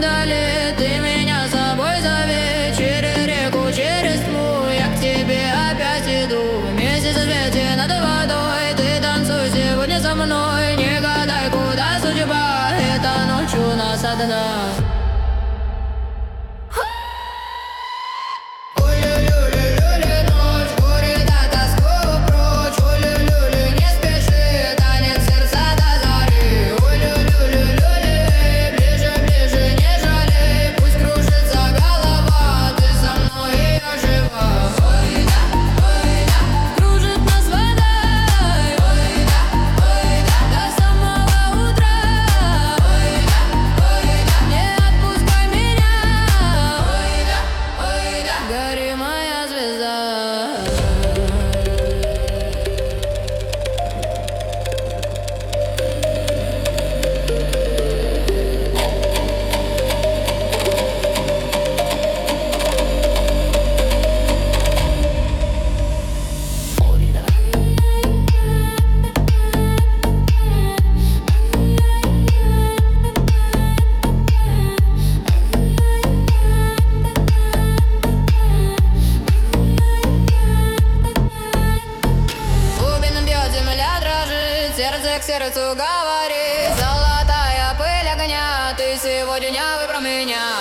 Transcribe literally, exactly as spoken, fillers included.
миндале. Ты меня с собой зови через реку, через тьму. Я к тебе опять иду. Месяц в свете над водой. Ты танцуй сегодня со мной. Не гадай, куда судьба. Эта ночь у нас одна. Сердце к сердцу говорит: золотая пыль огня, ты сегодня выбрал меня.